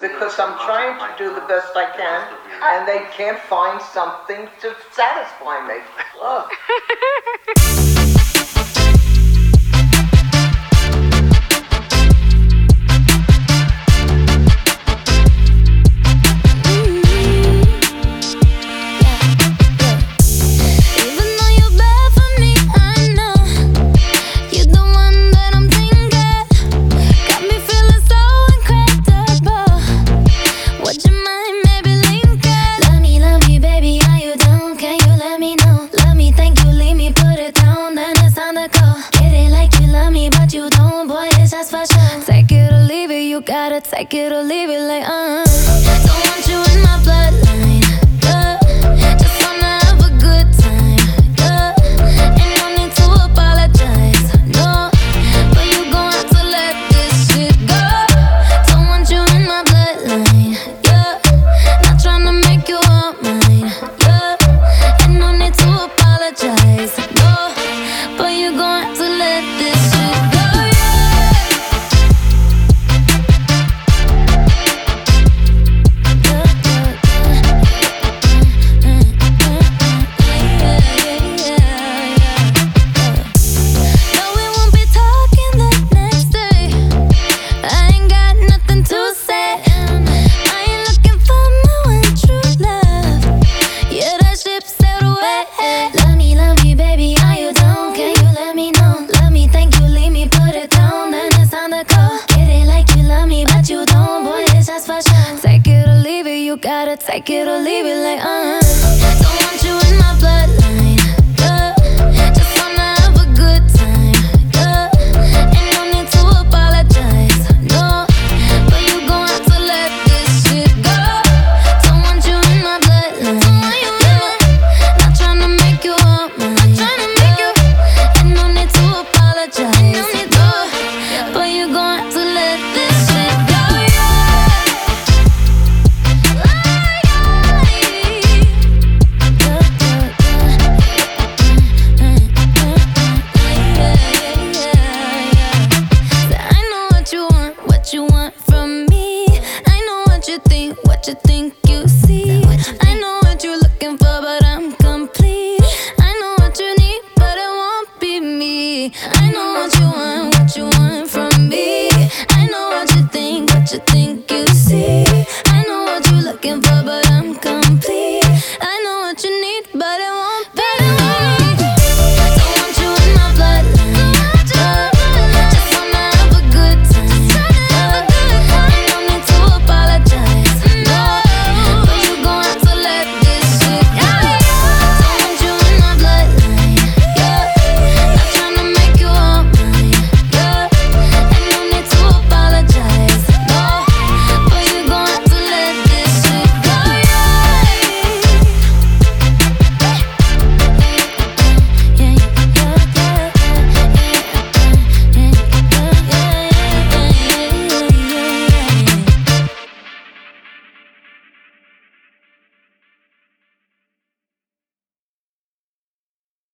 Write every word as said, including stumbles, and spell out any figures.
because I'm trying to do the best I can, and they can't find something to satisfy me. Ugh. Take it or leave it, you gotta take it or leave it like uh Don't want you in my bloodline, yeah. Just wanna have a good time, yeah. Ain't no need to apologize, no. But you gon' have to let this shit go. Don't want you in my bloodline, yeah. Not tryna make you all mine, yeah. Ain't no need to apologize, no. But you gon' have to let this shit go. Take it or leave it, you gotta take it or leave it like uh Don't want you in my bloodline, yeah. Just wanna have a good time, yeah. Ain't no need to apologize, no. But you gon' have to let this shit go. Don't want you in my bloodline, yeah. Not tryna make you all mine, yeah. Ain't no need to apologize, no. But you gon' have to let this shit go. What you want from me, I know what you think, what you think you see.